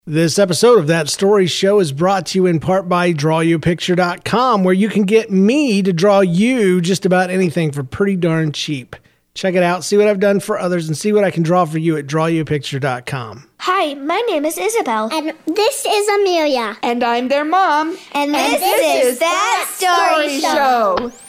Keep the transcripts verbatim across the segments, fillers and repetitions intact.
This episode of That Story Show is brought to you in part by draw you a picture dot com, where you can get me to draw you just about anything for pretty darn cheap. Check it out, see what I've done for others, and see what I can draw for you at draw you a picture dot com. Hi, my name is Isabel. And this is Amelia. And I'm their mom. And this, and this is, is That Story, Story Show. Show.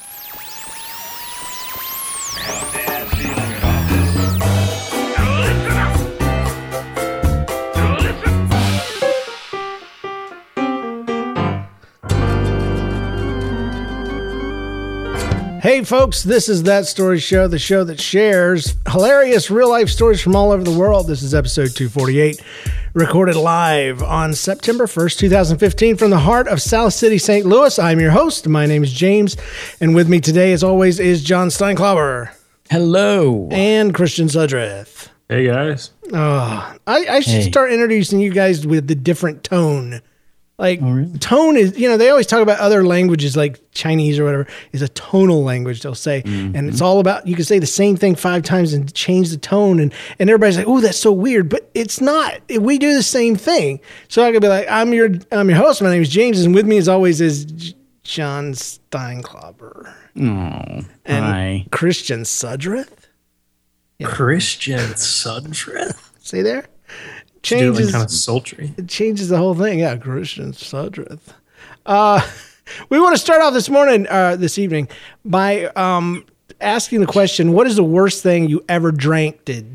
Hey folks, this is That Story Show, the show that shares hilarious real-life stories from all over the world. This is episode two forty-eight, recorded live on September first, twenty fifteen from the heart of South City, Saint Louis. I'm your host. My name is James, and with me today, as always, is John Steinklauber. Hello. And Christian Sudreth. Hey, guys. Oh, I, I should Hey. start introducing you guys with the different tone. Like, Oh, really? tone is, you know, they always talk about other languages like Chinese or whatever is a tonal language, they'll say. Mm-hmm. And it's all about, you can say the same thing five times and change the tone. And, and everybody's like, oh, that's so weird. But it's not. We do the same thing. So I could be like, I'm your I'm your host. My name is James. And with me, as always, is J- John Steinklauber. Oh, And hi. Christian Sudreth. Christian Sudreth. See there? Do it Changes, like kind of sultry. it changes the whole thing. Yeah, Christian Sudreth. Uh, we want to start off this morning, uh, this evening, by um, asking the question: what is the worst thing you ever drank? Did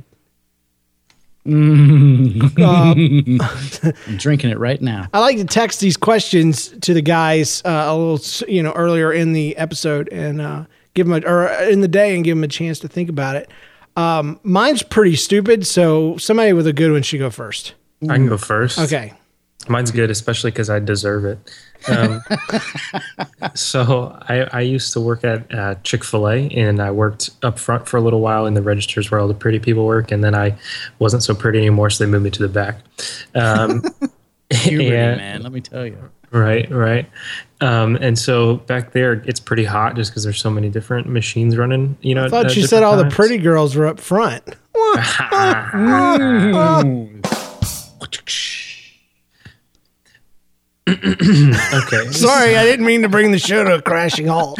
I'm drinking it right now. I like to text these questions to the guys uh, a little, you know, earlier in the episode and uh, give them a, or in the day and give them a chance to think about it. Um, mine's pretty stupid, so somebody with a good one should go first. I can go first. Okay. Mine's good, especially because I deserve it. Um, so I, I used to work at uh, Chick-fil-A, and I worked up front for a little while in the registers where all the pretty people work, and then I wasn't so pretty anymore, so they moved me to the back. Um, Puberty, and- man. Let me tell you. Right, right. Um, and so back there, it's pretty hot just because there's so many different machines running. You know, I thought at you said different all the times. pretty girls were up front. Okay. Sorry, I didn't mean to bring the show to a crashing halt.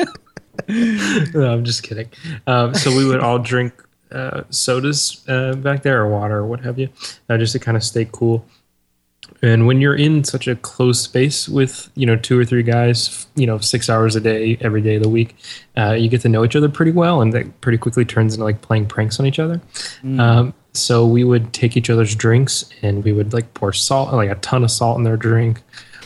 No, I'm just kidding. Um, so we would all drink uh, sodas uh, back there, or water, or what have you, uh, just to kind of stay cool. And when you're in such a closed space with, you know, two or three guys, you know, six hours a day, every day of the week, uh, you get to know each other pretty well, and that pretty quickly turns into like playing pranks on each other. Mm. Um, so we would take each other's drinks, and we would like pour salt, like a ton of salt in their drink.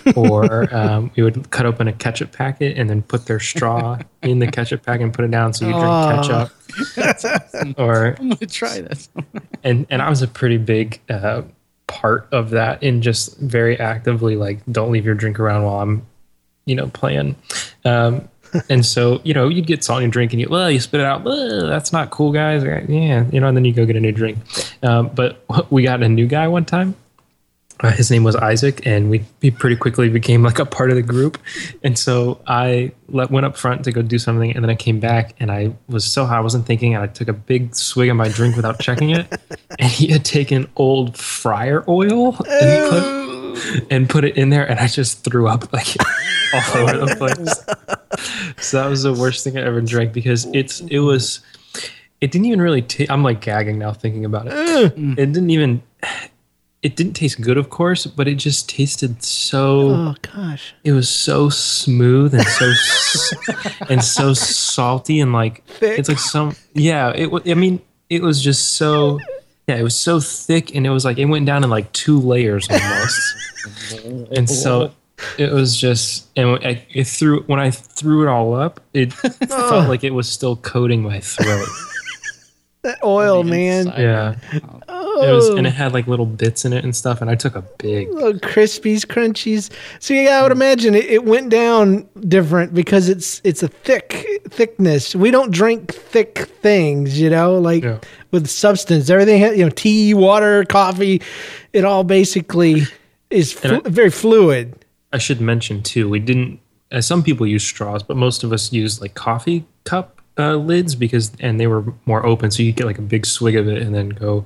Or um, we would cut open a ketchup packet and then put their straw in the ketchup packet and put it down so you drink Oh. ketchup. Or I'm going to try this. and and I was a pretty big uh, part of that, in just very actively like, don't leave your drink around while I'm, you know, playing. Um, and so, you know, you'd get salt in your drink and you, well, you spit it out. Well, that's not cool, guys. Yeah, you know, and then you go get a new drink. Um, but we got a new guy one time. Uh, his name was Isaac, and we, we pretty quickly became like a part of the group. And so I let, went up front to go do something, and then I came back, and I was so high, I wasn't thinking, and I took a big swig of my drink without checking it. And he had taken old fryer oil and put, and put it in there, and I just threw up like all over the place. So that was the worst thing I ever drank, because it's it was it didn't even really taste. I'm like gagging now thinking about it. It didn't even. It didn't taste good, of course, but it just tasted so. Oh gosh. It was so smooth and so s- and so salty, and like Thick. it's like some yeah. It wa- I mean, it was just so yeah. It was so thick, and it was like it went down in like two layers almost. And so it was just, and I it threw when I threw it all up, it felt like it was still coating my throat. That oil, On the man. inside. Yeah. Oh. It was, and it had like little bits in it and stuff, and I took a big. Little crispies, crunchies. So yeah, I would imagine it, it went down different because it's it's a thick thickness. We don't drink thick things, you know, like Yeah. with substance. Everything, ha- you know, tea, water, coffee, it all basically is flu- And I- very fluid. I should mention too, we didn't. Uh, some people use straws, but most of us used like coffee cup uh, lids because, and they were more open, so you get like a big swig of it and then go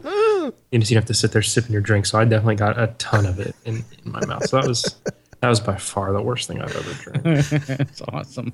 you just you have to sit there sipping your drink. So I definitely got a ton of it in, in my mouth. So that was that was by far the worst thing I've ever drank. That's awesome.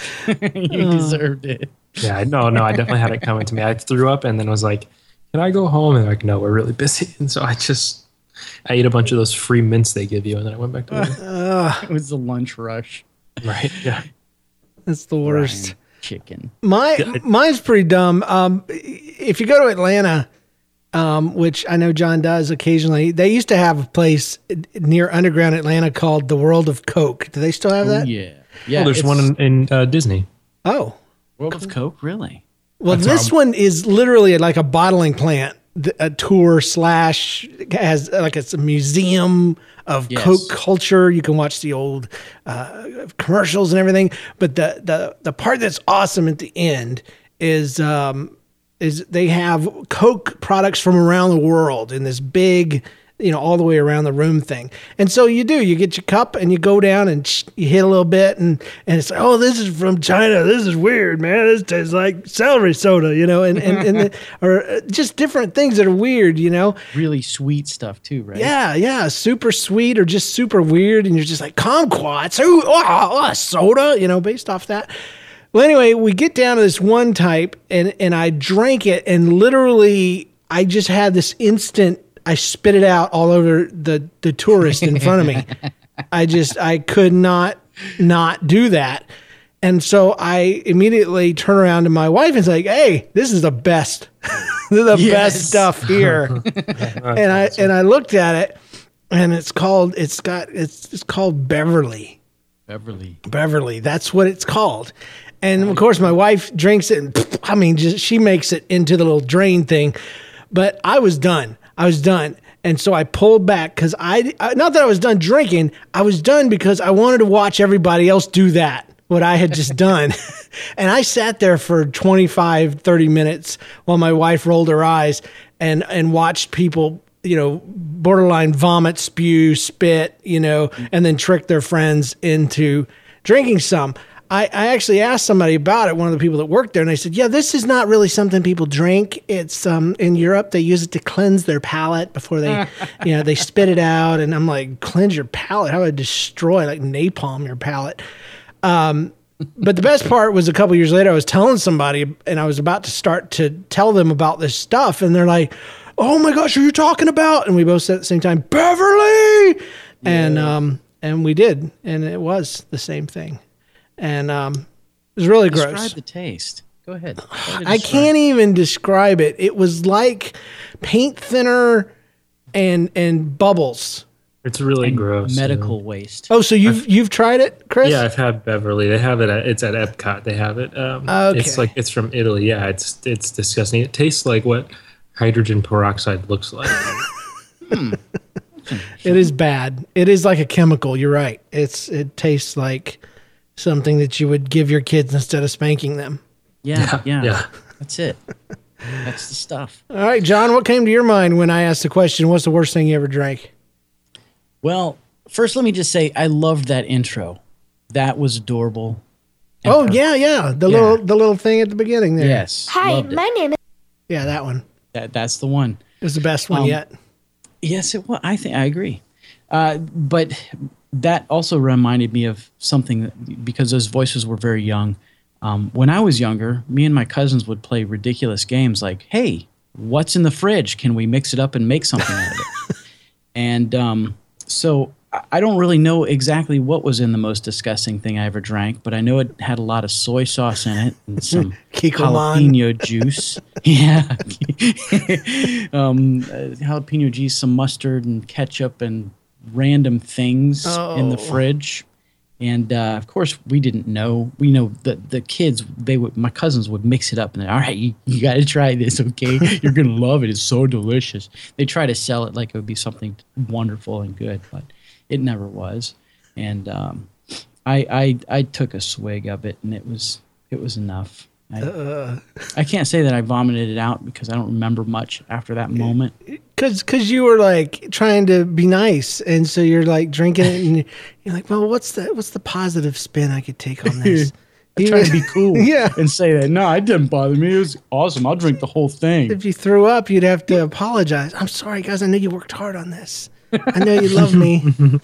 You deserved it. Yeah, no, no, I definitely had it coming to me. I threw up and then was like, "Can I go home?" And they're like, "No, we're really busy." And so I just I ate a bunch of those free mints they give you, and then I went back to work. Uh, it was the lunch rush. Right? Yeah. That's the worst. Ryan chicken. My mine's pretty dumb. Um, if you go to Atlanta, um, which I know John does occasionally, they used to have a place near Underground Atlanta called the World of Coke. Do they still have that? Oh, yeah, yeah. Well, there's one in, in uh, Disney. Oh, World of Coke, really? well, That's this one is literally like a bottling plant, a tour slash has like it's a museum of Yes. Coke culture. You can watch the old uh, commercials and everything. But the the the part that's awesome at the end is um, is they have Coke products from around the world in this big, you know, all the way around the room thing. And so you do, you get your cup and you go down and sh- you hit a little bit and, and it's like, oh, this is from China. This is weird, man. This tastes like celery soda, you know, and, and, and the, or just different things that are weird, you know? Really sweet stuff too, right? Yeah, yeah. Super sweet or just super weird. And you're just like, kumquats, ooh, oh, oh, soda, you know, based off that. Well, anyway, we get down to this one type and, and I drank it and literally I just had this instant, I spit it out all over the, the tourist in front of me. I just, I could not not do that. And so I immediately turn around to my wife and say, hey, this is the best, this is the Yes. best stuff here. and I, and I looked at it and it's called, it's got, it's, it's called Beverly. Beverly. Beverly. That's what it's called. And of course, my wife drinks it. And, I mean, just she makes it into the little drain thing. But I was done. I was done. And so I pulled back because I, not that I was done drinking, I was done because I wanted to watch everybody else do that, what I had just done. And I sat there for twenty-five, thirty minutes while my wife rolled her eyes and, and watched people, you know, borderline vomit, spew, spit, you know, and then trick their friends into drinking some. I, I actually asked somebody about it, one of the people that worked there, and they said, yeah, this is not really something people drink. It's um, in Europe, they use it to cleanse their palate before they, you know, they spit it out. And I'm like, cleanse your palate? How would I destroy, like napalm your palate? Um, but the best part was a couple years later, I was telling somebody, and I was about to start to tell them about this stuff, and they're like, oh my gosh, are you talking about? And we both said at the same time, Beverly! Yeah. And um, and we did, and it was the same thing. And um, it was really Describe gross. the taste. Go ahead. I can't even describe it. It was like paint thinner and and bubbles. It's really gross. Medical yeah. waste. Oh, so you've you've tried it, Chris? Yeah, I've had Beverly. They have it. At, it's at Epcot. They have it. Um, Okay. It's like it's from Italy. Yeah, it's it's disgusting. It tastes like what hydrogen peroxide looks like. Hmm. It is bad. It is like a chemical. You're right. It's it tastes like something that you would give your kids instead of spanking them. Yeah, yeah. yeah. That's it. That's the stuff. All right, John, what came to your mind when I asked the question, what's the worst thing you ever drank? Well, first let me just say I loved that intro. That was adorable. And Oh, perfect. yeah, yeah. The Yeah. little the little thing at the beginning there. Yes. Hi, loved it. my name is. Yeah, that one. That, that's the one. It was the best one Um, yet. Yes, it was. I think I agree. Uh, but that also reminded me of something that, because those voices were very young. Um, when I was younger, me and my cousins would play ridiculous games like, hey, what's in the fridge? Can we mix it up and make something out of it? And um, so I- I don't really know exactly what was in the most disgusting thing I ever drank, but I know it had a lot of soy sauce in it and some Kikkoman. jalapeno juice. Yeah. um, uh, jalapeno juice, some mustard and ketchup and random things in the Oh. fridge. And uh, of course, we didn't know. We know the the kids. They would. My cousins would mix it up, and they're, all right, you, you got to try this, okay? You're gonna love it. It's so delicious. They try to sell it like it would be something wonderful and good, but it never was. And um, I, I I took a swig of it, and it was it was enough. I, Uh, I can't say that I vomited it out because I don't remember much after that moment. Cause, cause you were like trying to be nice, and so you're like drinking it, and you're like, "Well, what's the what's the positive spin I could take on this?" I'm trying to be cool Yeah. and say that. No, it didn't bother me. It was awesome. I'll drink the whole thing. If you threw up, you'd have to apologize. I'm sorry, guys. I know you worked hard on this. I know you love me.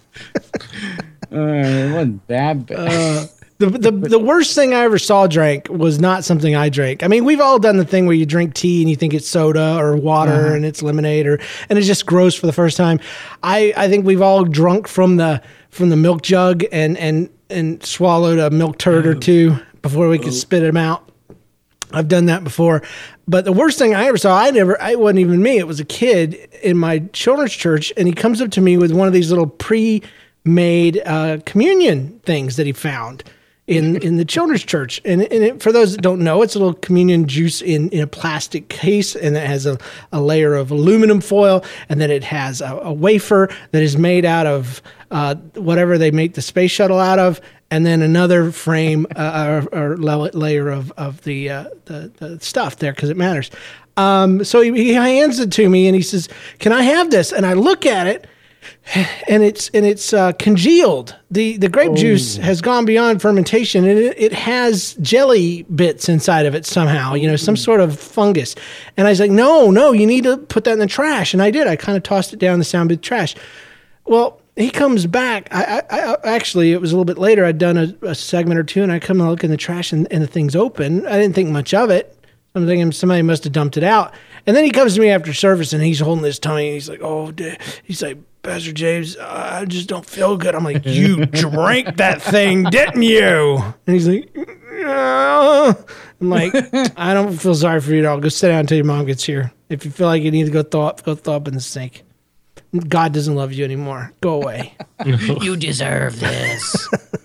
Uh, it wasn't that bad. Uh, the, the the worst thing I ever saw drank was not something I drank. I mean, we've all done the thing where you drink tea and you think it's soda or water Uh-huh. and it's lemonade or and it's just gross for the first time. I, I think we've all drunk from the from the milk jug and and and swallowed a milk turd or two before we could spit them out. I've done that before. But the worst thing I ever saw, I never, I wasn't even me. It was a kid in my children's church, and he comes up to me with one of these little pre-made uh, communion things that he found in, in the children's church. And, and it, for those that don't know, it's a little communion juice in, in a plastic case, and it has a, a layer of aluminum foil, and then it has a, a wafer that is made out of uh, whatever they make the space shuttle out of, and then another frame uh, or, or layer of of the uh, the, the stuff there because it matters. Um, so he, he hands it to me and he says, "Can I have this?" And I look at it, and it's and it's uh, congealed. the The grape oh. juice has gone beyond fermentation, and it, it has jelly bits inside of it somehow. You know, some sort of fungus. And I was like, "No, no, you need to put that in the trash." And I did. I kind of tossed it down the sound bit trash. Well, he comes back. I, I, I actually, it was a little bit later. I'd done a, a segment or two, and I come and look in the trash, and, and the thing's open. I didn't think much of it. I'm thinking somebody must have dumped it out. And then he comes to me after service, and he's holding his tummy. And he's like, "Oh, he's like, Pastor James, I just don't feel good." I'm like, "You drank that thing, didn't you?" And he's like, "Yeah." I'm like, "I don't feel sorry for you at all. Go sit down until your mom gets here. If you feel like you need to go throw up, go throw up in the sink. God doesn't love you anymore. Go away." You deserve this.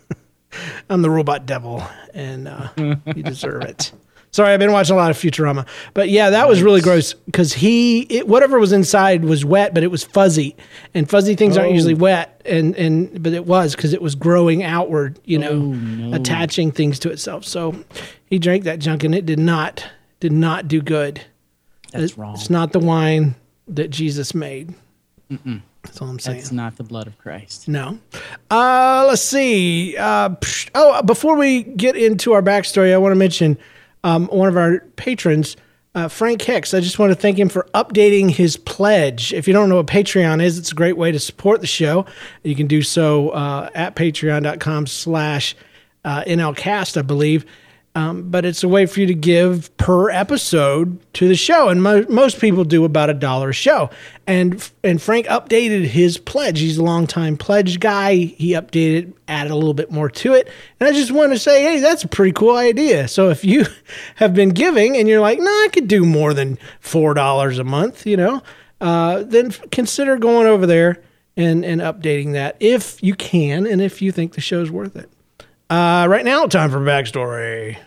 I'm the robot devil, and uh, you deserve it. Sorry, I've been watching a lot of Futurama. But yeah, that was really gross because he, it, whatever was inside was wet, but it was fuzzy. And fuzzy things oh. aren't usually wet, and, and but it was because it was growing outward, you know, oh, no. attaching things to itself. So he drank that junk, and it did not, did not do good. That's it, wrong. It's not the wine that Jesus made. Mm-mm. That's all I'm saying. It's not the blood of Christ. No. Uh, let's see. Uh, oh, before we get into our backstory, I want to mention um, one of our patrons, uh, Frank Hicks. I just want to thank him for updating his pledge. If you don't know what Patreon is, it's a great way to support the show. You can do so uh, at patreon.com slash NLCast, I believe. Um, but it's a way for you to give per episode to the show. And mo- most people do about a dollar a show. And and Frank updated his pledge. He's a longtime pledge guy. He updated, added a little bit more to it. And I just want to say, hey, that's a pretty cool idea. So if you have been giving and you're like, no, I could do more than four dollars a month, you know, uh, then consider going over there and, and updating that if you can and if you think the show's worth it. Uh, right now, time for backstory.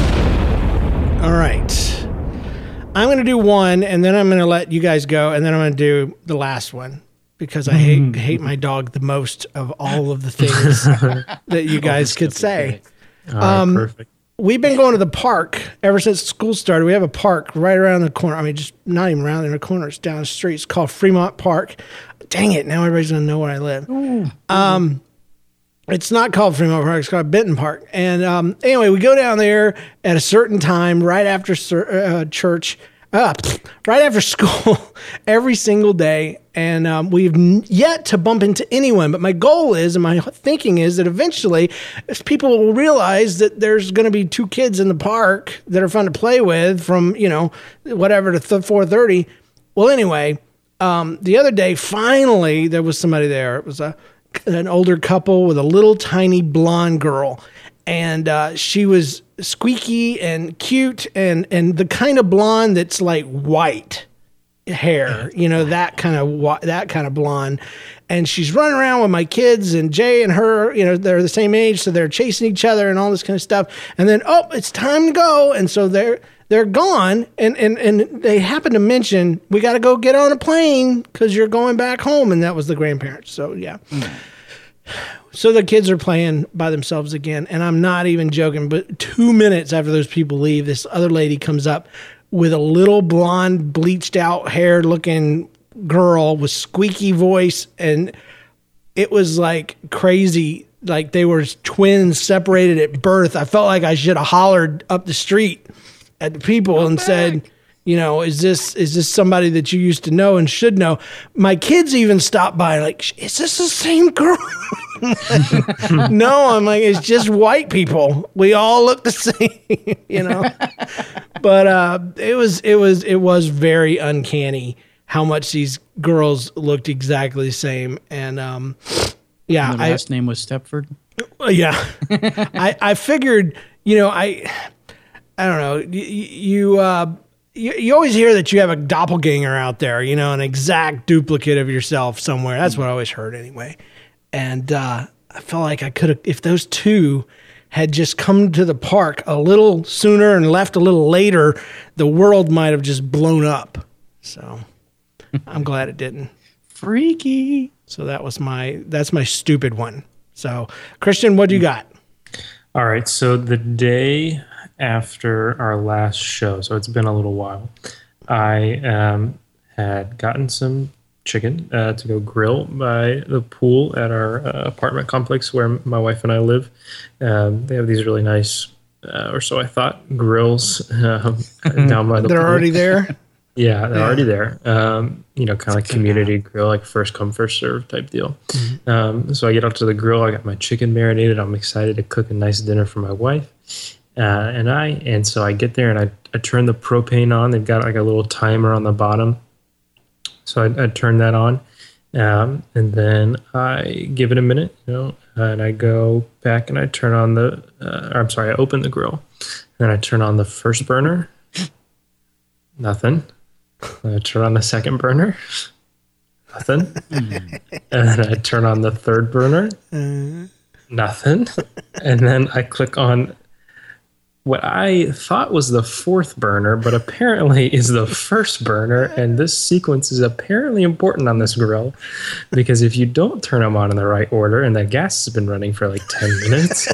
All right. I'm going to do one, and then I'm going to let you guys go, and then I'm going to do the last one because I hate hate my dog the most of all of the things that you guys could say. All right, um, perfect. We've been going to the park ever since school started. We have a park right around the corner. I mean, just not even around in the corner. It's down the street. It's called Fremont Park. Dang it. Now everybody's going to know where I live. Ooh. Um. It's not called Fremont Park. It's called Benton Park. And um, anyway, we go down there at a certain time, right after uh, church, uh, right after school, every single day. And um, we've yet to bump into anyone. But my goal is, and my thinking is that eventually people will realize that there's going to be two kids in the park that are fun to play with from, you know, whatever to th- four thirty. Well, anyway, um, the other day, finally, there was somebody there. It was a an older couple with a little tiny blonde girl, and uh, she was squeaky and cute and and the kind of blonde that's like white hair, you know, that kind of that kind of blonde. And she's running around with my kids, and Jay and her, you know, they're the same age, so they're chasing each other and all this kind of stuff. And then, oh, it's time to go, and so they're they're gone, and and and they happen to mention we got to go get on a plane because you're going back home, and that was the grandparents. So yeah. Mm. So the kids are playing by themselves again, and I'm not even joking, but two minutes after those people leave, this other lady comes up with a little blonde, bleached out hair looking girl with squeaky voice, and it was like crazy like they were twins separated at birth. I felt like I should have hollered up the street at the people Come and back. said, you know, is this is this somebody that you used to know and should know? My kids even stopped by like, is this the same girl? No, I'm like, it's just white people. We all look the same, you know. But uh, it was it was it was very uncanny how much these girls looked exactly the same. And um, yeah, and the last I, name was Stepford. Yeah, I I figured, you know, I I don't know, you. you uh, You, you always hear that you have a doppelganger out there, you know, an exact duplicate of yourself somewhere. That's what I always heard anyway. And uh, I felt like I could have, if those two had just come to the park a little sooner and left a little later, the world might have just blown up. So I'm glad it didn't. Freaky. So that was my, that's my stupid one. So Christian, what do you got? All right. So the day after our last show, so it's been a little while, I um, had gotten some chicken uh, to go grill by the pool at our uh, apartment complex where my wife and I live. Um, they have these really nice, uh, or so I thought, grills um, down by the They're pool. already there? Yeah, they're yeah. already there. Um, you know, kind of like community grill, like first come, first serve type deal. Mm-hmm. Um, so I get up to the grill. I got my chicken marinated. I'm excited to cook a nice dinner for my wife. Uh, and I, and so I get there and I, I turn the propane on. They've got like a little timer on the bottom. So I, I turn that on. Um, and then I give it a minute, you know, and I go back and I turn on the, uh, or I'm sorry, I open the grill. Then I turn on the first burner. Nothing. I turn on the second burner. Nothing. And then I turn on the third burner. Nothing. And then I click on what I thought was the fourth burner, but apparently is the first burner. And this sequence is apparently important on this grill because if you don't turn them on in the right order and the gas has been running for like ten minutes,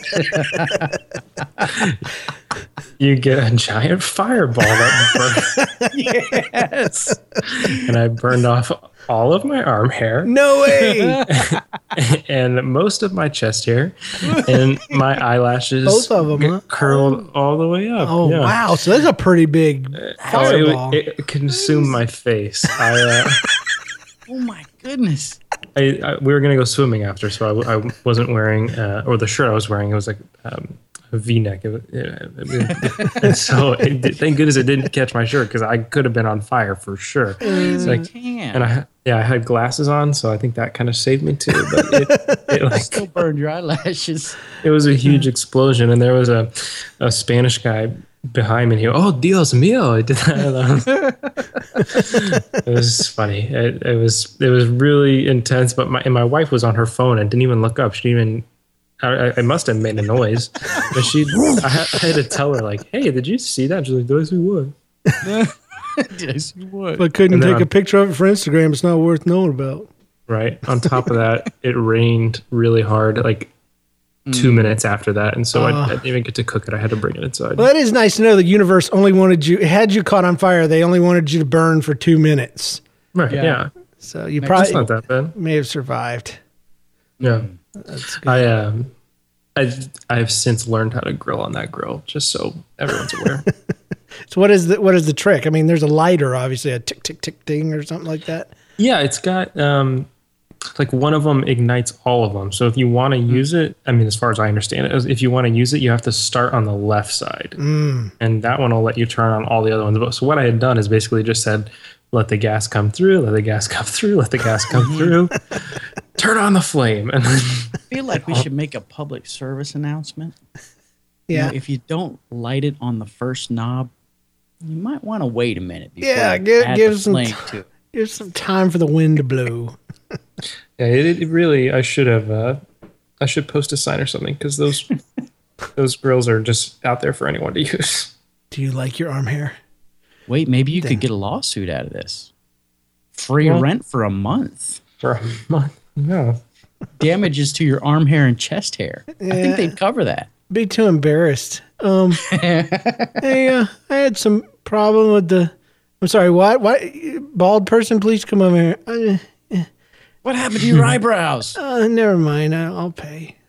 you get a giant fireball that burns. Yes. And I burned off all of my arm hair. No way. And most of my chest hair and my eyelashes Both of them, huh? curled all the way up. Oh, yeah. wow. So that's a pretty big fireball. Oh, it, it consumed my face. I, uh, Oh, my goodness. I, I, we were going to go swimming after, so I, I wasn't wearing, uh, or the shirt I was wearing, it was like um, a V-neck. It, it, it, and so it, thank goodness it didn't catch my shirt because I could have been on fire for sure. Mm, like, and I, yeah, I had glasses on, so I think that kind of saved me too. But it, it like still burned your eyelashes. It was a huge explosion, and there was a, a Spanish guy behind me. And he, oh Dios mío! I did that. It was funny. It, it was it was really intense. But my and my wife was on her phone and didn't even look up. She didn't even. I, I must have made a noise, but she. I, I had to tell her like, "Hey, did you see that?" She's like, "Did I see what?" Did I see what? But couldn't take on, a picture of it for Instagram. It's not worth knowing about. Right. On top of that, it rained really hard, like mm. two minutes after that. And so uh, I, I didn't even get to cook it. I had to bring it inside. Well, that is nice to know the universe only wanted you, had you caught on fire, they only wanted you to burn for two minutes. Right. Yeah. yeah. So you That's probably not that bad. may have survived. Yeah. That's good. I, um, I've, I've since learned how to grill on that grill, just so everyone's aware. So what is the what is the trick? I mean, there's a lighter, obviously, a tick tick tick ding or something like that. Yeah, it's got um, like one of them ignites all of them. So if you want to mm. use it, I mean, as far as I understand it, if you want to use it, you have to start on the left side, mm. and that one will let you turn on all the other ones. So what I had done is basically just said, let the gas come through, let the gas come through, let the gas come through, turn on the flame, and then I feel like we should make a public service announcement. Yeah, you know, if you don't light it on the first knob, you might want to wait a minute before yeah, you give, add give the some flame t- to it. Give some time for the wind to blow. Yeah, it, it really. I should have. Uh, I should post a sign or something because those those grills are just out there for anyone to use. Do you like your arm hair? Wait, maybe you then. could get a lawsuit out of this. Free well, rent for a month. For a month, no. Damages to your arm hair and chest hair. Yeah. I think they'd cover that. Be too embarrassed. Um, hey, uh, I had some problem with the. I'm sorry. What? What? Bald person, please come over here. Uh, What happened to your eyebrows? uh, never mind. I, I'll pay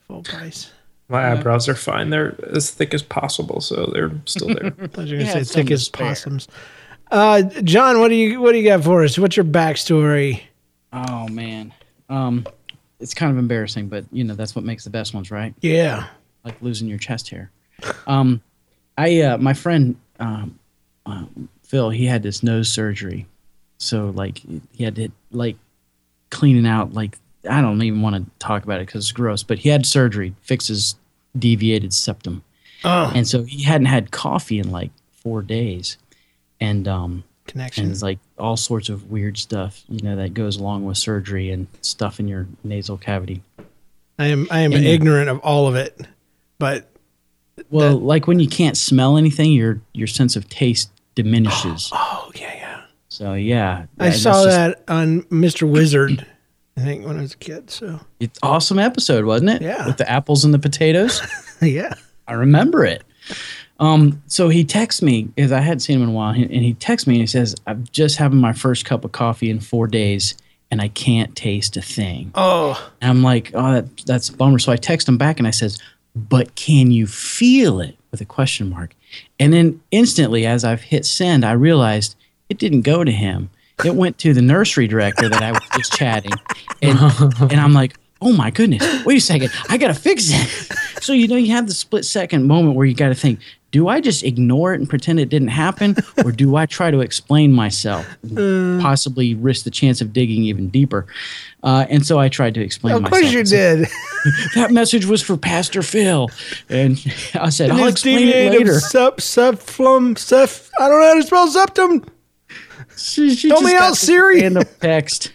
full price. My eyebrows are fine. They're as thick as possible, so they're still there. I thought you were Yeah, going to say some thick to as spare. possums. Uh, John, what do you what do you got for us? What's your backstory? Oh man, um, it's kind of embarrassing, but you know that's what makes the best ones, right? Yeah. Like losing your chest hair. Um, I uh, my friend um, uh, Phil, he had this nose surgery, so like he had to like cleaning out like I don't even want to talk about it because it's gross, but he had surgery, fix his deviated septum, Oh, and so he hadn't had coffee in like four days, and um, connection. and it's like all sorts of weird stuff, you know, that goes along with surgery and stuff in your nasal cavity. I am I am And, uh, ignorant of all of it, but Well, That- like when you can't smell anything, your your sense of taste diminishes. oh yeah, yeah. So yeah, I that's saw just- that on Mister Wizard. I think when I was a kid. So It's awesome episode, wasn't it? Yeah. With the apples and the potatoes. yeah. I remember it. Um, so he texts me because I hadn't seen him in a while, and he texts me and he says, "I'm just having my first cup of coffee in four days, and I can't taste a thing." Oh, And I'm like, "Oh, that, that's a bummer." So I text him back and I says, "But can you feel it?" with a question mark. And then instantly, as I've hit send, I realized it didn't go to him. It went to the nursery director that I was just chatting, and and I'm like, "Oh my goodness! Wait a second, I gotta fix it." So you know, you have the split second moment where you got to think: do I just ignore it and pretend it didn't happen, or do I try to explain myself, and possibly risk the chance of digging even deeper? Uh, and so I tried to explain of myself. course you I said, did. that message was for Pastor Phil, and I said, "I'll His explain it deviated later." Sep, septum, sep, I don't know how to spell septum. She, she Help just me got out, this Siri. random text.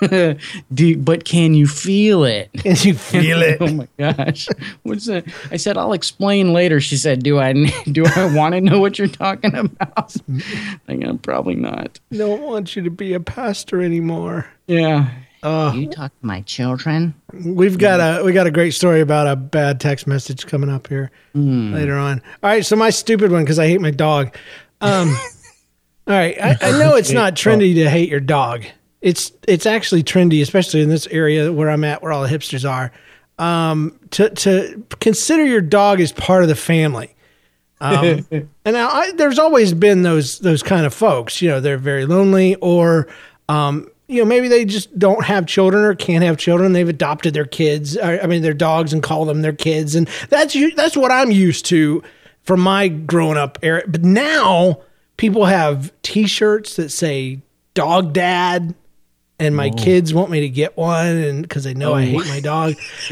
Do, but can you feel it? Can you feel it? Oh my gosh! What's that? I said I'll explain later. She said, "Do I do I want to know what you're talking about?" I go, probably not. Don't want you to be a pastor anymore. Yeah. Uh, You talk to my children. we've got a we got a great story about a bad text message coming up here later on. All right, so my stupid one because I hate my dog. Um, all right, I, I know it's not trendy to hate your dog. It's it's actually trendy, especially in this area where I'm at, where all the hipsters are. Um, to to consider your dog as part of the family. Um, and now I, there's always been those those kind of folks. You know, they're very lonely, or um, you know, maybe they just don't have children or can't have children. They've adopted their kids, or, I mean, their dogs, and call them their kids, and that's u- that's what I'm used to from my growing up era. But now people have T-shirts that say "Dog Dad." And my kids want me to get one, and because they know I hate my dog.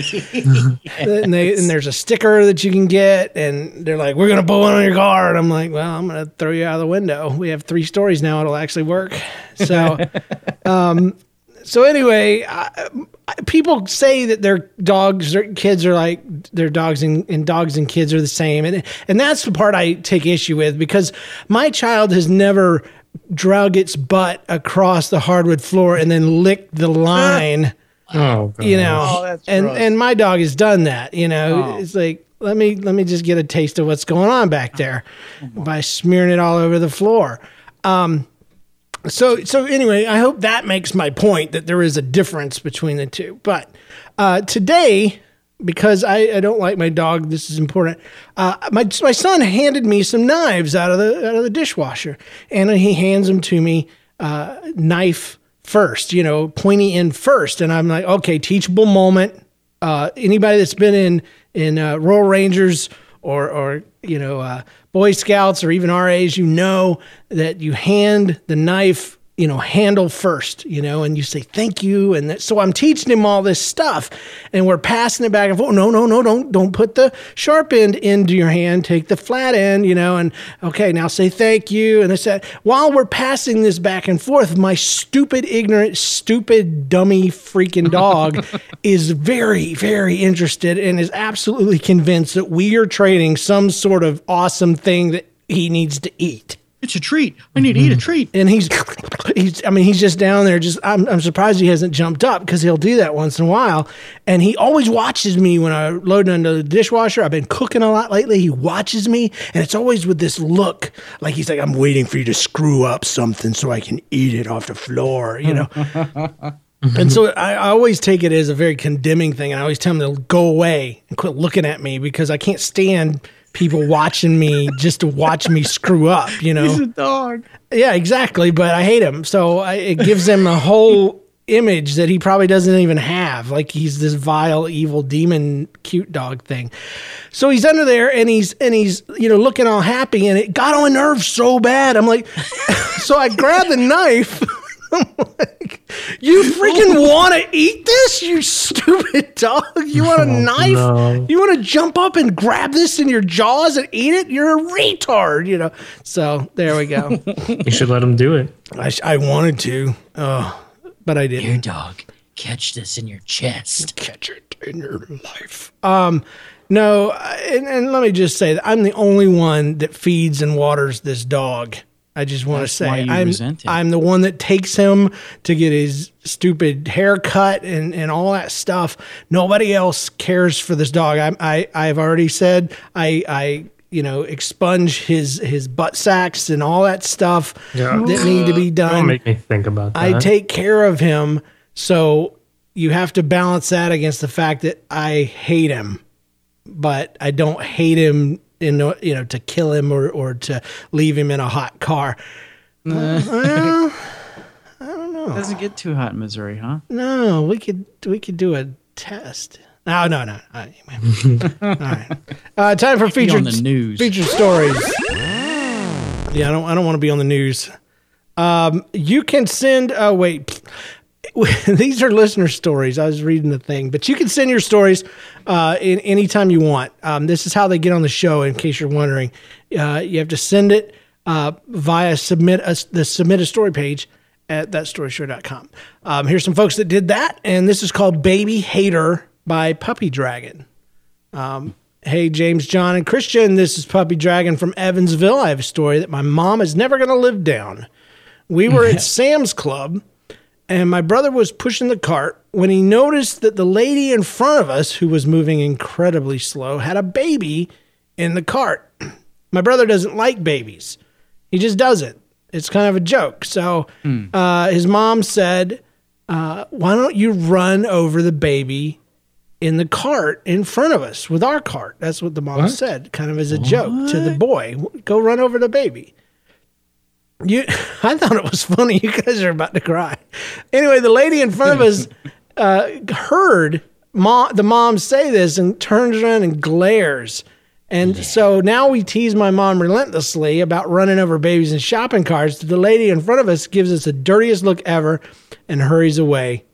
and, they, and there's a sticker that you can get, and they're like, "We're gonna put one on your car," and I'm like, "Well, I'm gonna throw you out of the window. We have three stories now; it'll actually work." So, um, so anyway, I, I- people say that their dogs or kids are like their dogs and, and dogs and kids are the same, and and that's the part I take issue with because my child has never drug its butt across the hardwood floor and then licked the line. Oh, God. You know, Oh, that's and gross. and my dog has done that. You know, Oh. it's like let me let me just get a taste of what's going on back there by smearing it all over the floor. Um, so so anyway, I hope that makes my point that there is a difference between the two. But uh, today, because I, I don't like my dog, this is important. Uh, my my son handed me some knives out of the out of the dishwasher, and he hands them to me, uh, knife first, you know, pointy end first, and I'm like, okay, teachable moment. Uh, anybody that's been in in uh, Royal Rangers or or you know uh, Boy Scouts or even R As, you know that you hand the knife, you know, handle first, you know, and you say thank you, and that, so I'm teaching him all this stuff, and we're passing it back and forth. No, no, no, don't don't put the sharp end into your hand. Take the flat end, you know, and okay, now say thank you, and I said while we're passing this back and forth, my stupid, ignorant, stupid, dummy, freaking dog is very, very interested and is absolutely convinced that we are trading some sort of awesome thing that he needs to eat. It's a treat. I need to eat a treat. And he's, he's, I mean, he's just down there. Just, I'm, I'm surprised he hasn't jumped up because he'll do that once in a while. And he always watches me when I load into the dishwasher. I've been cooking a lot lately. He watches me, and it's always with this look, like he's like, I'm waiting for you to screw up something so I can eat it off the floor, you know. And so I, I always take it as a very condemning thing. And I always tell them to go away and quit looking at me because I can't stand people watching me just to watch me screw up, you know? He's a dog. Yeah, exactly. But I hate him. So I, it gives him a whole image that he probably doesn't even have. Like he's this vile, evil demon, cute dog thing. So he's under there and he's, and he's, you know, looking all happy and it got on my nerves so bad. I'm like, so I grabbed the knife. I'm like, you freaking want to eat this, you stupid dog? You want a Oh, knife? no. You want to jump up and grab this in your jaws and eat it? You're a retard, you know? So there we go. You should let him do it. I, sh- I wanted to, oh, but I didn't. Here, dog. Catch this in your chest. Catch it in your life. Um, no, and, and let me just say that I'm the only one that feeds and waters this dog. I just want to That's say why you I'm, resent him. I'm the one that takes him to get his stupid haircut and, and all that stuff. Nobody else cares for this dog. I, I, I've already said I, I, you know, expunge his, his butt sacks and all that stuff Yeah. that need to be done. Don't make me think about that. I take care of him, so you have to balance that against the fact that I hate him, but I don't hate him in you know to kill him or, or to leave him in a hot car. Uh, well, I don't know. Doesn't get too hot in Missouri, huh? No, we could we could do a test. No, no, no. Anyway. All right. Uh, time for Be featured on the news. featured stories. Yeah, I don't I don't want to be on the news. Um, you can send. Oh wait. These are listener stories. I was reading the thing, but you can send your stories uh, in anytime you want. Um, this is how they get on the show. In case you're wondering, uh, you have to send it uh, via submit a, the submit a story page at that story show dot com. Um, here's some folks that did that, and this is called "Baby Hater" by Puppy Dragon. Um, hey, James, John, and Christian. This is Puppy Dragon from Evansville. I have a story that my mom is never going to live down. We were at Sam's Club. And my brother was pushing the cart when he noticed that the lady in front of us, who was moving incredibly slow, had a baby in the cart. My brother doesn't like babies. He just doesn't. It's kind of a joke. So mm. uh, his mom said, uh, why don't you run over the baby in the cart in front of us with our cart? That's what the mom what? said, kind of as a what? joke to the boy. Go run over the baby. You, I thought it was funny. You guys are about to cry. Anyway, the lady in front of us uh, heard mom, the mom say this and turns around and glares. And yeah. so now we tease my mom relentlessly about running over babies in shopping carts. The lady in front of us gives us the dirtiest look ever and hurries away.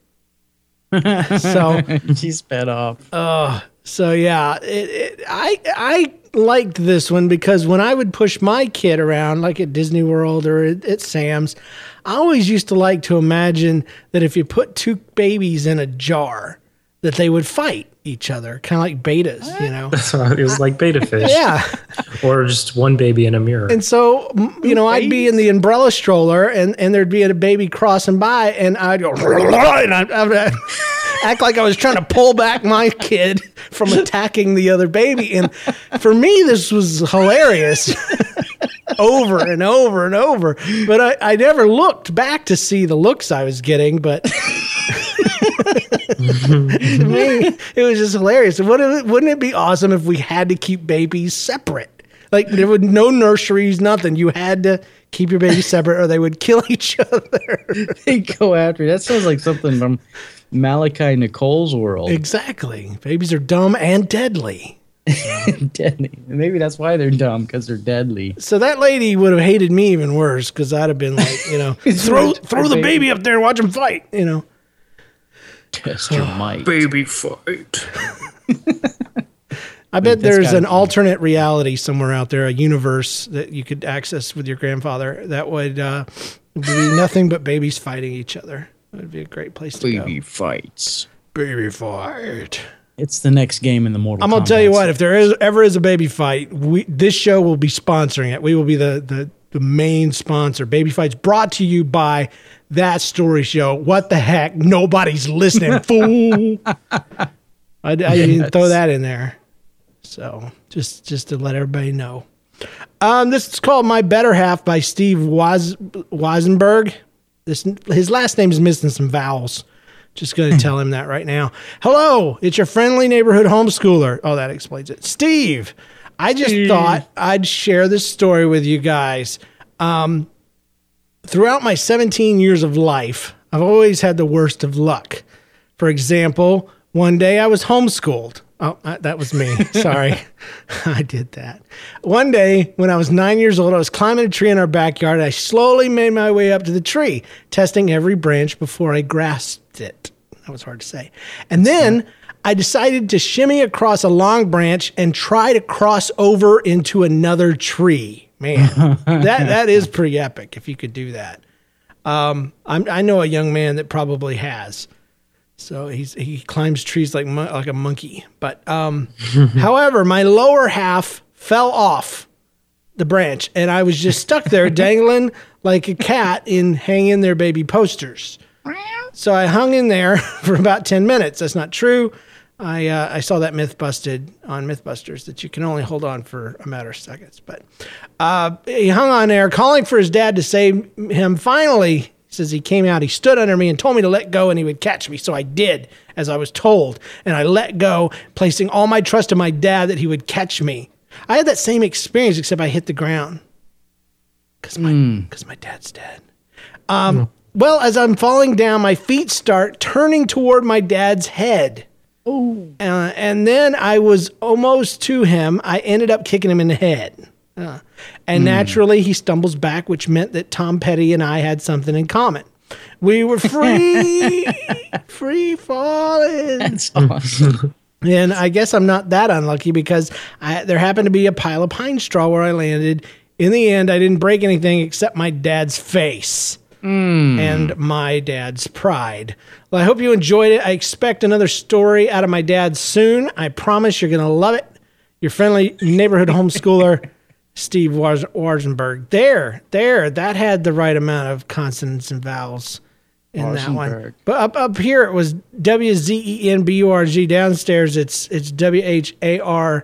So she sped off. Oh, uh, so yeah, it, it, I I liked this one because when I would push my kid around, like at Disney World or at, at Sam's, I always used to like to imagine that if you put two babies in a jar, that they would fight each other, kind of like betas, you know. That's what it was like beta fish. Yeah, or just one baby in a mirror. And so, you know, I'd be in the umbrella stroller, and, and there'd be a baby crossing by, and I'd go, and I'd, I'd act like I was trying to pull back my kid from attacking the other baby. And for me, this was hilarious. Over and over and over. But I, I never looked back to see the looks I was getting, but to me, it was just hilarious. Wouldn't it, wouldn't it be awesome if we had to keep babies separate? Like there would no nurseries, nothing. You had to keep your babies separate or they would kill each other. They go after you. That sounds like something from Malachi Nicole's world. Exactly. Babies are dumb and deadly. Deadly. Maybe that's why they're dumb, because they're deadly. So that lady would have hated me even worse, because I'd have been like, you know, throw throw the baby up there and watch him fight, you know. Test your might. Baby fight. I bet there's an alternate reality somewhere out there, a universe that you could access with your grandfather that would uh, be nothing but babies fighting each other. It would be a great place to go. Baby fights. Baby fight. It's the next game in the Mortal Kombat. I'm going to tell you what, if there is ever is a baby fight, we, this show will be sponsoring it. We will be the, the, the main sponsor. Baby Fights brought to you by That Story Show. What the heck? Nobody's listening, fool. I, I didn't yes. throw that in there. So just just to let everybody know. Um, this is called My Better Half by Steve Waz- Weisenberg. This, his last name is missing some vowels. Just going to tell him that right now. Hello, it's your friendly neighborhood homeschooler. Oh, that explains it. Steve, I just Steve. thought I'd share this story with you guys. Um, throughout my seventeen years of life, I've always had the worst of luck. For example, one day I was homeschooled. Oh, that was me. Sorry. I did that. One day when I was nine years old, I was climbing a tree in our backyard. I slowly made my way up to the tree, testing every branch before I grasped it. That was hard to say. And then I decided to shimmy across a long branch and try to cross over into another tree. Man, that that is pretty epic if you could do that. Um, I'm, I know a young man that probably has. So he's he climbs trees like like a monkey. But um, however, my lower half fell off the branch, and I was just stuck there dangling like a cat in hanging their baby posters. So I hung in there for about ten minutes. That's not true. I uh, I saw that myth busted on Mythbusters that you can only hold on for a matter of seconds. But uh, he hung on there, calling for his dad to save him. Finally, he says he came out, he stood under me and told me to let go and he would catch me. So I did, as I was told. And I let go, placing all my trust in my dad that he would catch me. I had that same experience, except I hit the ground. Because my, mm. my dad's dead. Um, mm. Well, as I'm falling down, my feet start turning toward my dad's head. Oh. Uh, and then I was almost to him. I ended up kicking him in the head. Uh, and mm. naturally, he stumbles back, which meant that Tom Petty and I had something in common. We were free, free falling. That's awesome. And I guess I'm not that unlucky because I, there happened to be a pile of pine straw where I landed. In the end, I didn't break anything except my dad's face mm. and my dad's pride. Well, I hope you enjoyed it. I expect another story out of my dad soon. I promise you're going to love it. Your friendly neighborhood homeschooler, Steve Warzenberg. There, there, that had the right amount of consonants and vowels in that one. But up up here it was W Z E N B U R G. Downstairs it's it's W H A R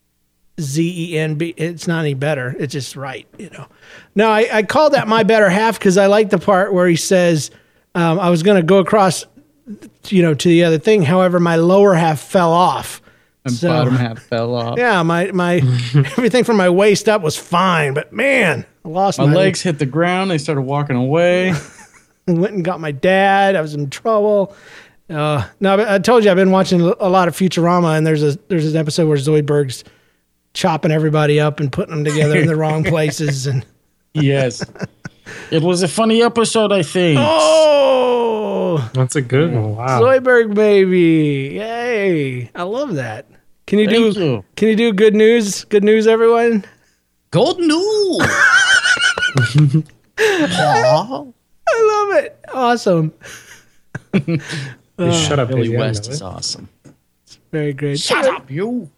Z E N B. It's not any better. It's just right, you know. No, I, I called that my better half because I like the part where he says um, I was going to go across, you know, to the other thing. However, my lower half fell off. And so, bottom half fell off. Yeah, my my everything from my waist up was fine, but man, I lost my, my legs hit the ground. They started walking away. Went and got my dad. I was in trouble. Uh, no, I told you I've been watching a lot of Futurama, and there's a there's an episode where Zoidberg's chopping everybody up and putting them together in the wrong places. And yes, it was a funny episode, I think. Oh, that's a good one. Wow, Zoidberg baby, yay! I love that. Can you Thank do you. Can you do good news? Good news, everyone. Gold news. I love it. Awesome. uh, Shut up, Billy baby. West is awesome. It's very great. Shut up, you.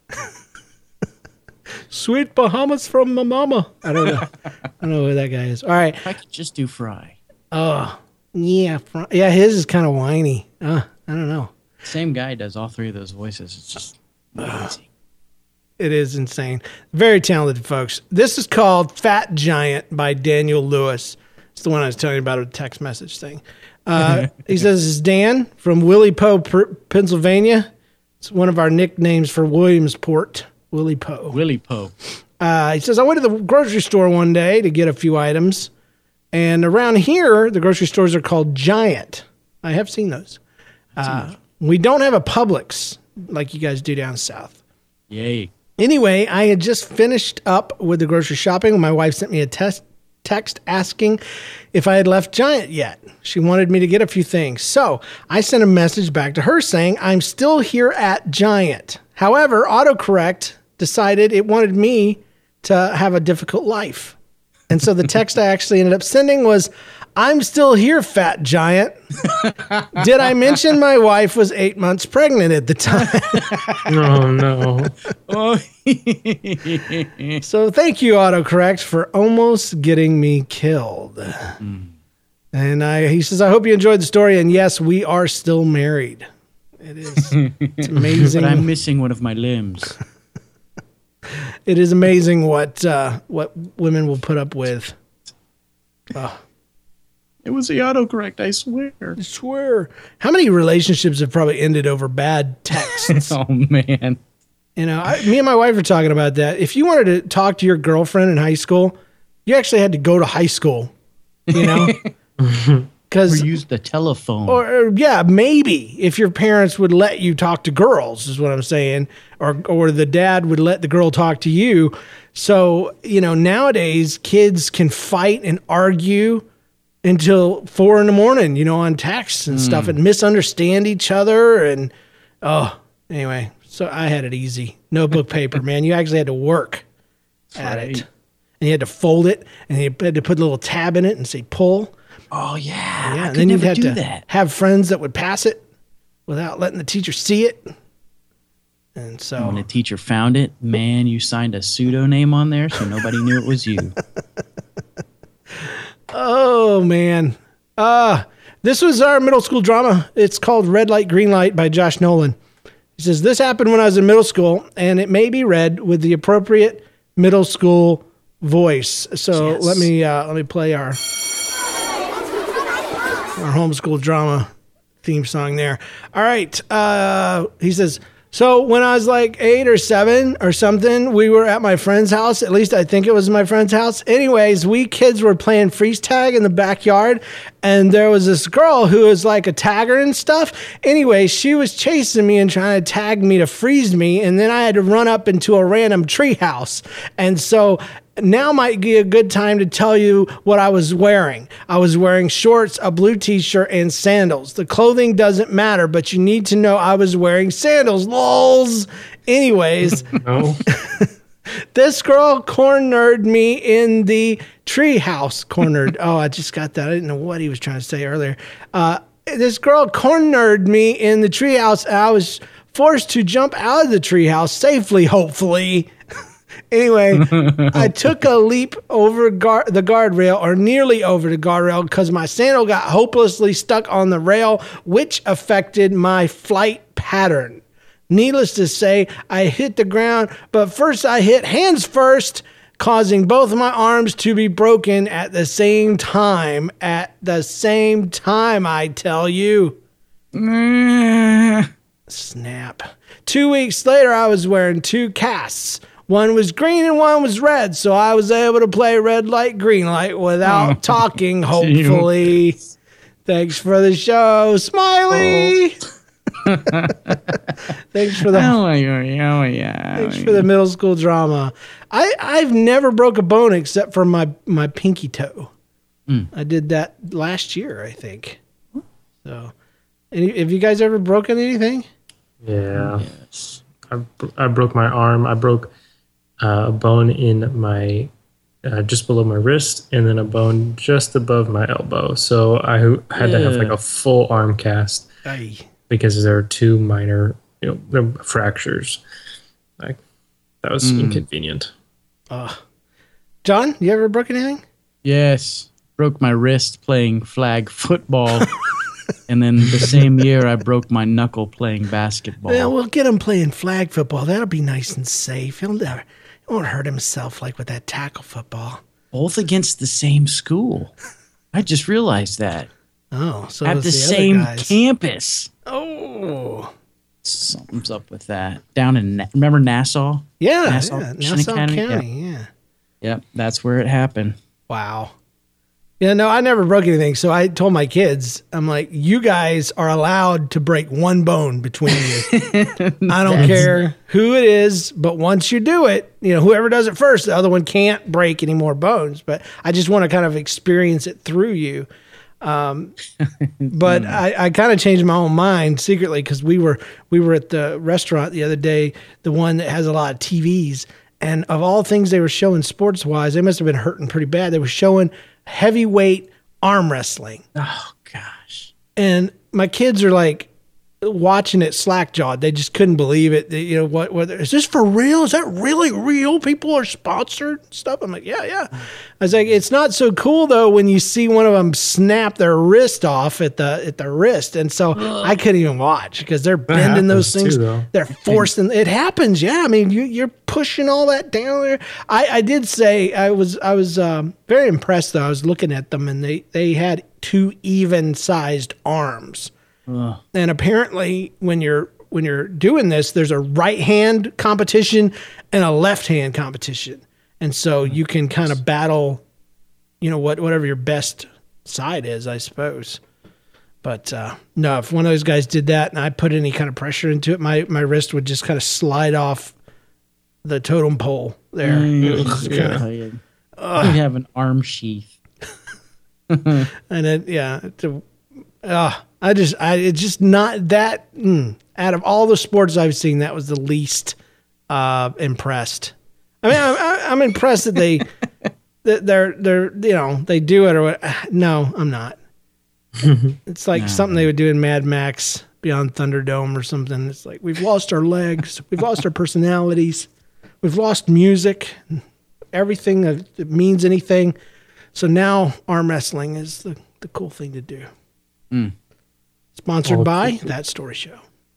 Sweet Bahamas from my mama. I don't know. I don't know who that guy is. All right. I could just do Fry. Oh, yeah. Fry. Yeah, his is kind of whiny. Uh, I don't know. Same guy does all three of those voices. It's just amazing. It is insane. Very talented folks. This is called Fat Giant by Daniel Lewis. It's the one I was telling you about, a text message thing. Uh, he says, this is Dan from Willie Poe, Pennsylvania. It's one of our nicknames for Williamsport, Willie Poe. Willie Poe. Uh, he says, I went to the grocery store one day to get a few items. And around here, the grocery stores are called Giant. I have seen those. Uh, we don't have a Publix like you guys do down south. Yay. Anyway, I had just finished up with the grocery shopping when my wife sent me a test. text asking if I had left Giant yet. She wanted me to get a few things. So I sent a message back to her saying, I'm still here at Giant. However, autocorrect decided it wanted me to have a difficult life. And so the text I actually ended up sending was, I'm still here, Fat Giant. Did I mention my wife was eight months pregnant at the time? Oh, no. Oh. So thank you, autocorrect, for almost getting me killed. Mm. And I, he says, I hope you enjoyed the story. And yes, we are still married. It is it's amazing. But I'm missing one of my limbs. It is amazing what uh, what women will put up with. Oh. It was the autocorrect, I swear. I swear. How many relationships have probably ended over bad texts? Oh, man. You know, I, me and my wife were talking about that. If you wanted to talk to your girlfriend in high school, you actually had to go to high school, you know? Or Because use the telephone. Or, or yeah, maybe if your parents would let you talk to girls, is what I'm saying, or or the dad would let the girl talk to you. So you know, nowadays kids can fight and argue until four in the morning, you know, on texts and mm. stuff, and misunderstand each other. And oh, anyway, so I had it easy. Notebook paper, man. You actually had to work at right. it, and you had to fold it, and you had to put a little tab in it and say pull. Oh, yeah. Yeah, I and could then you'd never have do to that. have friends that would pass it without letting the teacher see it. And so when the teacher found it, man, you signed a pseudonym on there so nobody knew it was you. Oh, man. Uh, this was our middle school drama. It's called Red Light, Green Light by Josh Nolan. He says, this happened when I was in middle school, and it may be read with the appropriate middle school voice. So Yes. let me uh, let me play our, our homeschool drama theme song there. All right. Uh, he says, so when I was like eight or seven or something, we were at my friend's house. At least I think it was my friend's house. Anyways, we kids were playing freeze tag in the backyard, and there was this girl who was like a tagger and stuff. Anyway, she was chasing me and trying to tag me to freeze me, and then I had to run up into a random tree house. And so now might be a good time to tell you what I was wearing. I was wearing shorts, a blue t-shirt, and sandals. The clothing doesn't matter, but you need to know I was wearing sandals. Lols. Anyways, No. this girl cornered me in the tree house. Cornered. Oh, I just got that. I didn't know what he was trying to say earlier. Uh, this girl cornered me in the tree house. And I was forced to jump out of the tree house safely, hopefully. Anyway, I took a leap over guard, the guardrail, or nearly over the guardrail, because my sandal got hopelessly stuck on the rail, which affected my flight pattern. Needless to say, I hit the ground, but first I hit hands first, causing both of my arms to be broken at the same time. At the same time, I tell you. Snap. Two weeks later, I was wearing two casts. One was green and one was red, so I was able to play red light, green light without oh, talking, hopefully. Thanks for the show, Smiley. Oh. Thanks for the oh, yeah, oh, yeah. Thanks for the middle school drama. I, I've never broke a bone except for my, my pinky toe. Mm. I did that last year, I think. So, any, have you guys ever broken anything? Yeah. Yes. I, I broke my arm. I broke uh, a bone in my, uh, just below my wrist, and then a bone just above my elbow. So I had yeah. to have like a full arm cast Aye. because there are two minor, you know, fractures. Like that was mm. inconvenient. Uh, John, you ever broke anything? Yes. Broke my wrist playing flag football. And then the same year, I broke my knuckle playing basketball. Well, we'll get him playing flag football. That'll be nice and safe. He'll never, he won't hurt himself like with that tackle football. Both against the same school. I just realized that. Oh, so at the, the same campus. Oh, something's up with that. Down in remember Nassau? Yeah, Nassau, yeah, Nassau County. County. Yeah. yeah, yep, that's where it happened. Wow. Yeah, no, I never broke anything. So I told my kids, I'm like, you guys are allowed to break one bone between you. I don't care who it is, but once you do it, you know, whoever does it first, the other one can't break any more bones. But I just want to kind of experience it through you. Um, but I, I kind of changed my own mind secretly because we were we were at the restaurant the other day, the one that has a lot of T Vs. And of all things they were showing sports-wise, they must have been hurting pretty bad. They were showing heavyweight arm wrestling. Oh, gosh. And my kids are like watching it slack-jawed. They just couldn't believe it. They, you know, what, what, is this for real? Is that really real? People are sponsored and stuff? I'm like, yeah, yeah. I was like, it's not so cool, though, when you see one of them snap their wrist off at the at the wrist. And so Ugh. I couldn't even watch because they're bending those things. Too, they're forcing. It happens, yeah. I mean, you, you're pushing all that down there. I, I did say I was I was um, very impressed, though. I was looking at them, and they, they had two even-sized arms. Ugh. And apparently, when you're when you're doing this, there's a right hand competition and a left hand competition, and so you can kind of battle, you know, what whatever your best side is, I suppose. But uh, no, if one of those guys did that and I put any kind of pressure into it, my my wrist would just kind of slide off the totem pole there. Mm, Kinda, you have an arm sheath. and then yeah, to, uh, I just I it's just not that. Mm, out of all the sports I've seen, that was the least uh, impressed. I mean, I'm, I'm impressed that they that they're they're you know they do it or what. No, I'm not. It's like no. something they would do in Mad Max Beyond Thunderdome or something. It's like we've lost our legs, we've lost our personalities, we've lost music, everything that, that means anything. So now arm wrestling is the, the cool thing to do. Mm. Sponsored Oh, by cool. That Story Show.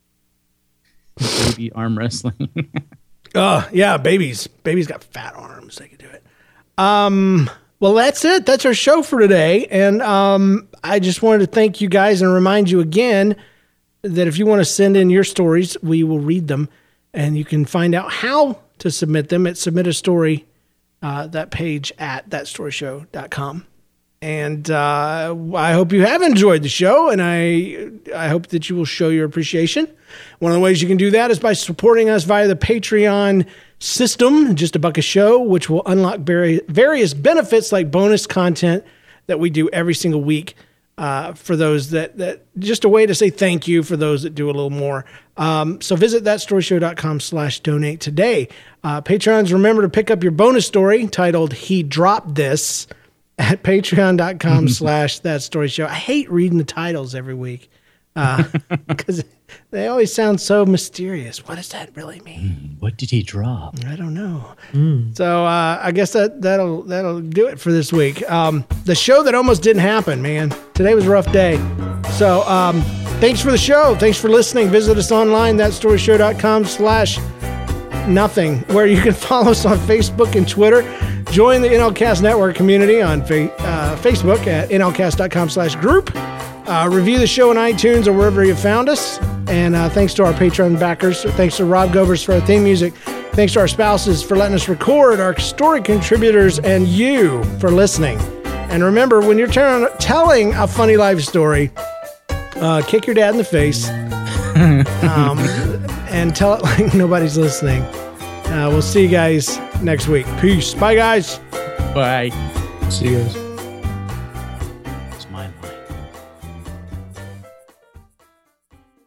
Baby arm wrestling. Oh, yeah, babies. Babies got fat arms. They can do it. Um, well, that's it. That's our show for today. And um, I just wanted to thank you guys and remind you again that if you want to send in your stories, we will read them. And you can find out how to submit them at Submit a Story, uh, that page at that story show dot com. And uh, I hope you have enjoyed the show, and I I hope that you will show your appreciation. One of the ways you can do that is by supporting us via the Patreon system, just a buck a show, which will unlock vari- various benefits like bonus content that we do every single week uh, for those that, that just a way to say thank you for those that do a little more. Um, so visit that story show dot com slash donate today. Uh, Patrons, remember to pick up your bonus story titled He Dropped This at patreon dot com slash that story show. I hate reading the titles every week because uh, they always sound so mysterious. What does that really mean? What did he drop? I don't know. Mm. So uh, I guess that that'll that'll do it for this week. Um, the show that almost didn't happen, man. Today was a rough day. So um, thanks for the show. Thanks for listening. Visit us online, that story show dot com slash nothing, where you can follow us on Facebook and Twitter. Join the N L Cast Network community on fa- uh, Facebook at N L cast dot com slash group. Uh, review the show on iTunes or wherever you found us. And uh, thanks to our Patreon backers. Thanks to Rob Govers for our theme music. Thanks to our spouses for letting us record, our story contributors, and you for listening. And remember, when you're ter- telling a funny life story, uh, kick your dad in the face um, and tell it like nobody's listening. Uh, we'll see you guys next week. Peace. Bye, guys. Bye. See you guys.